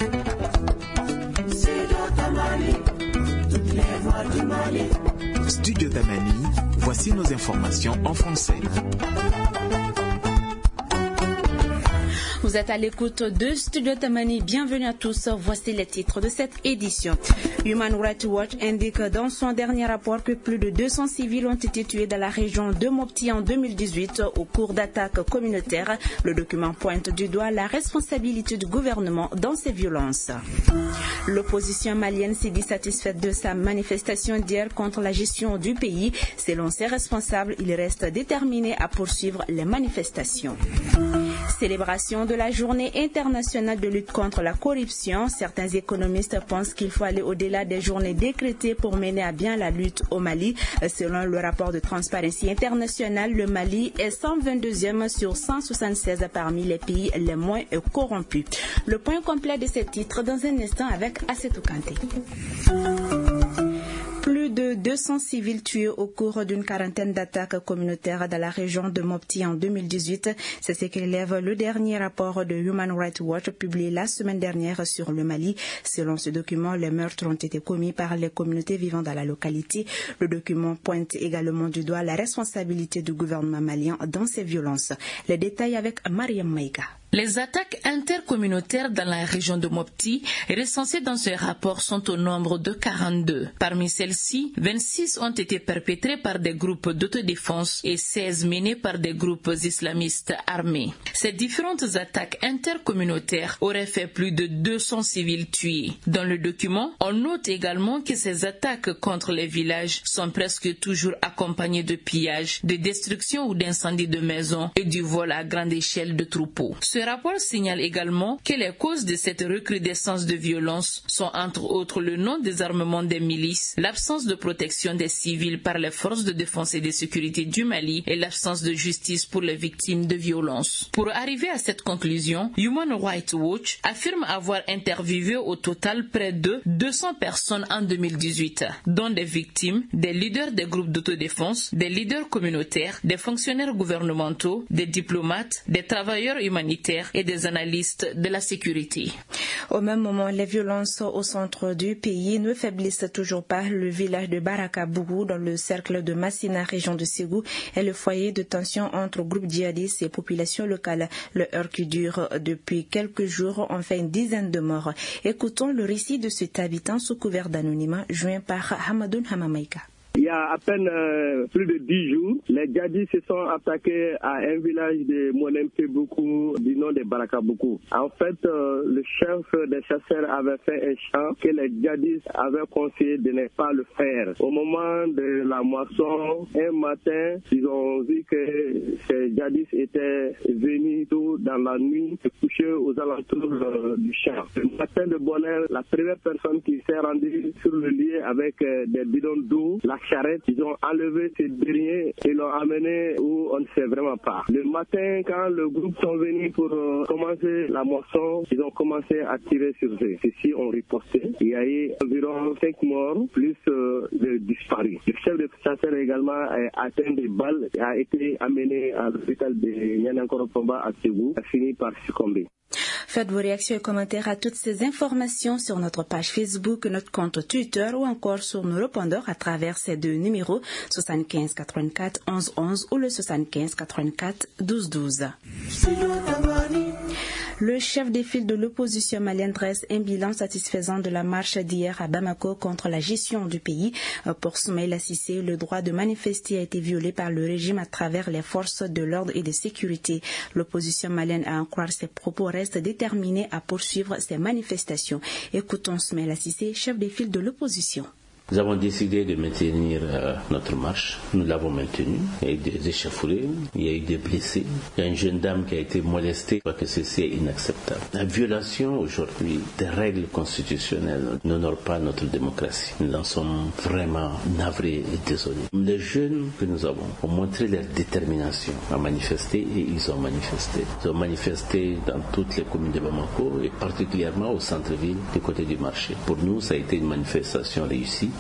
Studio Tamani, voici nos informations en français. Vous êtes à l'écoute de Studio Tamani. Bienvenue à tous. Voici les titres de cette édition. Human Rights Watch indique dans son dernier rapport que plus de 200 civils ont été tués dans la région de Mopti en 2018 au cours d'attaques communautaires. Le document pointe du doigt la responsabilité du gouvernement dans ces violences. L'opposition malienne s'est dit satisfaite de sa manifestation d'hier contre la gestion du pays. Selon ses responsables, il reste déterminé à poursuivre les manifestations. Célébration de la journée internationale de lutte contre la corruption. Certains économistes pensent qu'il faut aller au-delà des journées décrétées pour mener à bien la lutte au Mali. Selon le rapport de Transparency International, le Mali est 122e sur 176 parmi les pays les moins corrompus. Le point complet de ces titres dans un instant avec Assetou Kanté. Plus de 200 civils tués au cours d'une quarantaine d'attaques communautaires dans la région de Mopti en 2018. C'est ce qu'élève le dernier rapport de Human Rights Watch publié la semaine dernière sur le Mali. Selon ce document, les meurtres ont été commis par les communautés vivant dans la localité. Le document pointe également du doigt la responsabilité du gouvernement malien dans ces violences. Les détails avec Mariam Maïga. Les attaques intercommunautaires dans la région de Mopti recensées dans ce rapport sont au nombre de 42. Parmi celles-ci, 26 ont été perpétrées par des groupes d'autodéfense et 16 menées par des groupes islamistes armés. Ces différentes attaques intercommunautaires auraient fait plus de 200 civils tués. Dans le document, on note également que ces attaques contre les villages sont presque toujours accompagnées de pillages, de destruction ou d'incendies de maisons et du vol à grande échelle de troupeaux. Ce rapport signale également que les causes de cette recrudescence de violence sont entre autres le non-désarmement des milices, l'absence de protection des civils par les forces de défense et de sécurité du Mali et l'absence de justice pour les victimes de violences. Pour arriver à cette conclusion, Human Rights Watch affirme avoir interviewé au total près de 200 personnes en 2018, dont des victimes, des leaders des groupes d'autodéfense, des leaders communautaires, des fonctionnaires gouvernementaux, des diplomates, des travailleurs humanitaires et des analystes de la sécurité. Au même moment, les violences au centre du pays ne faiblissent toujours pas. Le village de Barakabougou, dans le cercle de Massina, région de Ségou, est le foyer de tension entre groupes djihadistes et populations locales. Le heurt qui dure depuis quelques jours en fait une dizaine de morts. Écoutons le récit de cet habitant sous couvert d'anonymat, joint par Hamadoun Hamamaïka. Il y a à peine plus de 10 jours, les djihadistes se sont attaqués à un village de Monempe-Boukou du nom de Barakabougou. En fait, le chef des chasseurs avait fait un chant que les djihadistes avaient conseillé de ne pas le faire. Au moment de la moisson, un matin, ils ont vu que ces djihadistes étaient venus tôt dans la nuit se coucher aux alentours du champ. Le matin de bonne heure, la première personne qui s'est rendue sur le lieu avec des bidons d'eau, la charrette, ils ont enlevé ces derniers et l'ont amené où on ne sait vraiment pas. Le matin, quand le groupe sont venus pour commencer la moisson, ils ont commencé à tirer sur eux. Ceux-ci ont riposté. Il y a eu environ 5 morts, plus de disparus. Le chef de chasseur également a atteint des balles et a été amené à l'hôpital de Nianankoro-Pomba à Ségou, a fini par succomber. Faites vos réactions et commentaires à toutes ces informations sur notre page Facebook, notre compte Twitter ou encore sur nos répondeurs à travers ces deux numéros 75 84 11 11 ou le 75 84 12 12. Le chef des files de l'opposition malienne dresse un bilan satisfaisant de la marche d'hier à Bamako contre la gestion du pays. Pour Soumaïla Cissé, le droit de manifester a été violé par le régime à travers les forces de l'ordre et de sécurité. L'opposition malienne, à en croire ses propos, reste déterminée à poursuivre ces manifestations. Écoutons Soumaïla Cissé, chef des files de l'opposition. Nous avons décidé de maintenir notre marche. Nous l'avons maintenue. Il y a eu des échauffourées, il y a eu des blessés. Il y a une jeune dame qui a été molestée. Je crois que ceci est inacceptable. La violation aujourd'hui des règles constitutionnelles n'honore pas notre démocratie. Nous en sommes vraiment navrés et désolés. Les jeunes que nous avons ont montré leur détermination à manifester et ils ont manifesté. Ils ont manifesté dans toutes les communes de Bamako et particulièrement au centre-ville du côté du marché. Pour nous, ça a été une manifestation réussie.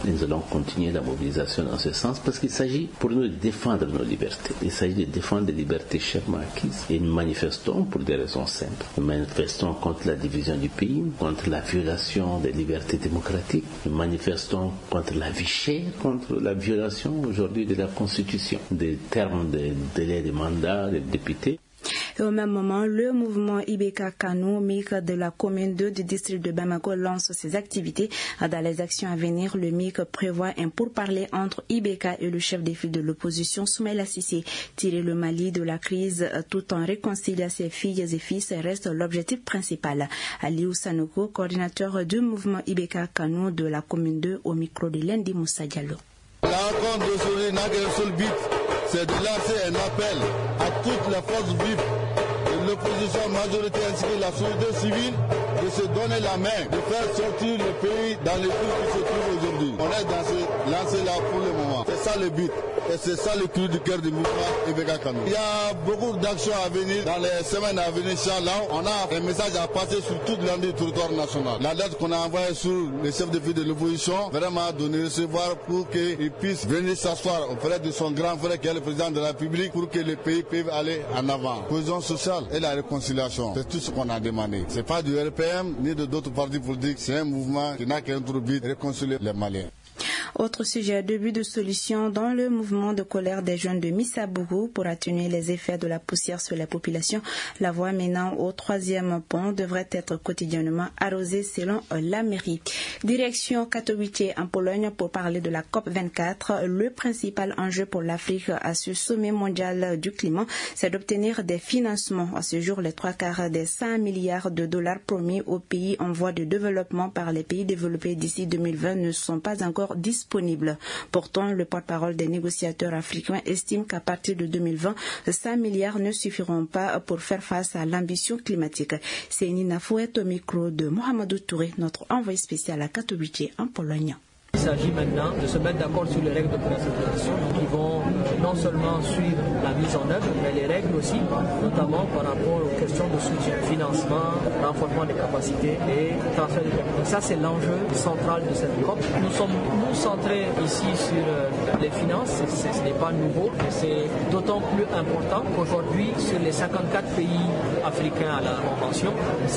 Nous allons continuer la mobilisation dans ce sens parce qu'il s'agit pour nous de défendre nos libertés. Il s'agit de défendre les libertés chèrement acquises. Et nous manifestons pour des raisons simples. Nous manifestons contre la division du pays, contre la violation des libertés démocratiques. Nous manifestons contre la vie chère, contre la violation aujourd'hui de la Constitution, des termes de délai de mandat des députés. Et au même moment, le mouvement Ibeka Kano, MIC de la commune 2 du district de Bamako, lance ses activités. Dans les actions à venir, le MIC prévoit un pourparler entre Ibeka et le chef des files de l'opposition, Soumaïla Cissé. Tirer le Mali de la crise tout en réconciliant ses filles et fils reste l'objectif principal. Aliou Sanoko, coordinateur du mouvement Ibeka Kano de la commune 2, au micro de Lendi Moussa Diallo. La rencontre d'aujourd'hui n'a qu'un seul but, c'est de lancer un appel à toutes les forces vives de l'opposition majorité ainsi que la société civile de se donner la main, de faire sortir le pays dans les trous qui se trouvent aujourd'hui. On est dans ce lancé-là pour le moment. C'est ça le but. Et c'est ça le cri du cœur du mouvement Ibeka Kano. Il y a beaucoup d'actions à venir dans les semaines à venir. Inch'Allah, on a un message à passer sur toute l'étendue du territoire national. La lettre qu'on a envoyée sur le chef de file de l'opposition, vraiment donner recevoir pour qu'il puisse venir s'asseoir auprès de son grand frère qui est le président de la République pour que le pays puisse aller en avant. Cohésion sociale et la réconciliation, c'est tout ce qu'on a demandé. C'est pas du RPM ni de d'autres partis politiques, c'est un mouvement qui n'a qu'un but, réconcilier les Maliens. Autre sujet, début de solution dans le mouvement de colère des jeunes de Missabougou pour atténuer les effets de la poussière sur la population. La voie menant au 3e pont devrait être quotidiennement arrosée selon la mairie. Direction Katowice en Pologne pour parler de la COP24. Le principal enjeu pour l'Afrique à ce sommet mondial du climat, c'est d'obtenir des financements. À ce jour, les 3/4 des 100 milliards de dollars promis aux pays en voie de développement par les pays développés d'ici 2020 ne sont pas encore disponibles. Pourtant, le porte-parole des négociateurs africains estime qu'à partir de 2020, 100 milliards ne suffiront pas pour faire face à l'ambition climatique. C'est Nina Fouet au micro de Mohamedou Touré, notre envoyé spécial à Katowice en Pologne. Il s'agit maintenant de se mettre d'accord sur les règles de commercialisation qui vont non seulement suivre la mise en œuvre, mais les règles aussi, notamment par rapport aux questions de soutien, financement, renforcement des capacités et transfert de capitaux. Ça, c'est l'enjeu central de cette COP. Nous sommes centrés ici sur les finances, ce n'est pas nouveau, mais c'est d'autant plus important qu'aujourd'hui, sur les 54 pays africains à la Convention,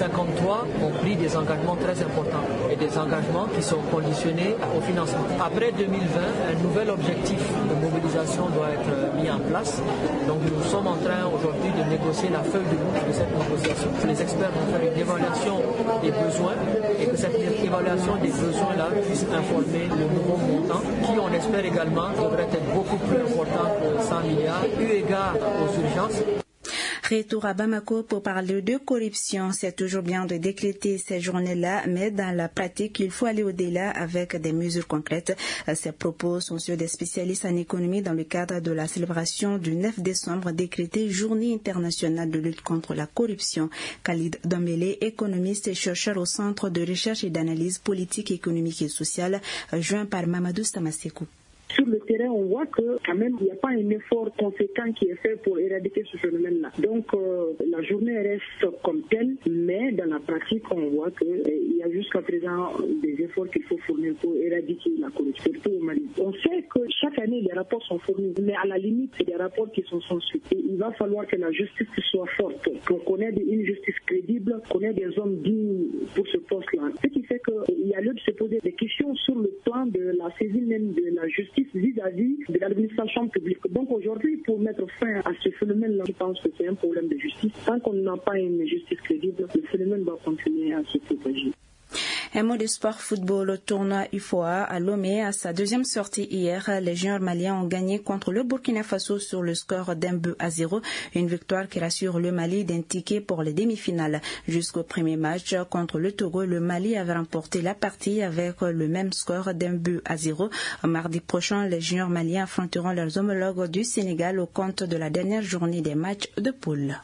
53 ont pris des engagements très importants et des engagements qui sont conditionnés au financement. Après 2020, un nouvel objectif de mobilisation doit être mis en place. Donc nous sommes en train aujourd'hui de négocier la feuille de route de cette négociation. Les experts vont faire une évaluation des besoins et que cette évaluation des besoins-là puisse informer le nouveau montant qui, on espère également, devrait être beaucoup plus important que 100 milliards, eu égard aux urgences. Retour à Bamako pour parler de corruption. C'est toujours bien de décréter ces journées-là, mais dans la pratique, il faut aller au-delà avec des mesures concrètes. Ces propos sont ceux des spécialistes en économie dans le cadre de la célébration du 9 décembre décrétée Journée internationale de lutte contre la corruption. Khalid Dombele, économiste et chercheur au Centre de recherche et d'analyse politique, économique et sociale, joint par Mamadou Samasekou. Sur le terrain, on voit que quand même il n'y a pas un effort conséquent qui est fait pour éradiquer ce phénomène-là. Donc la journée reste comme telle, mais dans la pratique, on voit qu'il y a jusqu'à présent des efforts qu'il faut fournir pour éradiquer la corruption, surtout au Mali. On sait que chaque année les rapports sont fournis, mais à la limite c'est des rapports qui sont sans suite. Et il va falloir que la justice soit forte, qu'on connaisse une justice crédible, qu'on ait des hommes dignes pour ce poste-là. Ce qui fait qu'il y a lieu de se poser des questions sur le plan de la saisie même de la justice vis-à-vis de l'administration publique. Donc aujourd'hui, pour mettre fin à ce phénomène-là, je pense que c'est un problème de justice. Tant qu'on n'a pas une justice crédible, le phénomène va continuer à se propager. Un mot de sport football, le tournoi UFOA à Lomé. À sa deuxième sortie hier, les juniors maliens ont gagné contre le Burkina Faso sur le score d'1-0. Une victoire qui rassure le Mali d'un ticket pour les demi-finales. Jusqu'au premier match contre le Togo, le Mali avait remporté la partie avec le même score d'1-0. Mardi prochain, les juniors maliens affronteront leurs homologues du Sénégal au compte de la dernière journée des matchs de poule.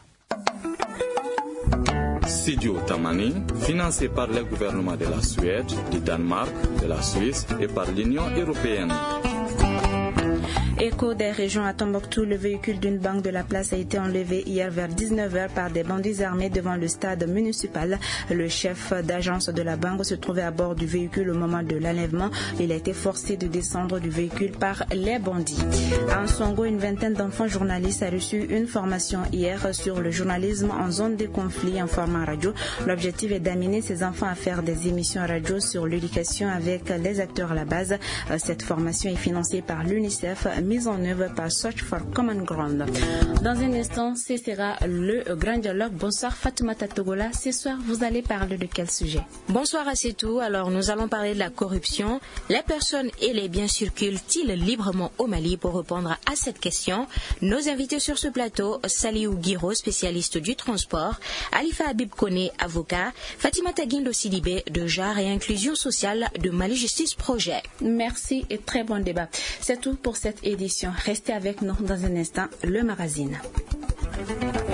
Studio Tamani, financé par le gouvernement de la Suède, du Danemark, de la Suisse et par l'Union européenne. Écho des régions à Tombouctou, le véhicule d'une banque de la place a été enlevé hier vers 19h par des bandits armés devant le stade municipal. Le chef d'agence de la banque se trouvait à bord du véhicule au moment de l'enlèvement. Il a été forcé de descendre du véhicule par les bandits. À Nsongo, une vingtaine d'enfants journalistes a reçu une formation hier sur le journalisme en zone de conflit en format radio. L'objectif est d'amener ces enfants à faire des émissions radio sur l'éducation avec les acteurs à la base. Cette formation est financée par l'UNICEF, mise en œuvre par Search for Common Ground. Dans un instant, ce sera le grand dialogue. Bonsoir Fatoumata Togola. Ce soir, vous allez parler de quel sujet? Bonsoir à Setou. Alors, nous allons parler de la corruption. Les personnes et les biens circulent-ils librement au Mali? Pour répondre à cette question, nos invités sur ce plateau, Saliou Guiro, spécialiste du transport, Alifa Habib Kone, avocat, Fatimata Guindo Sidibé, de genre et inclusion sociale de Mali Justice Projet. Merci et très bon débat. C'est tout pour cette édition. Restez avec nous dans un instant, le magazine.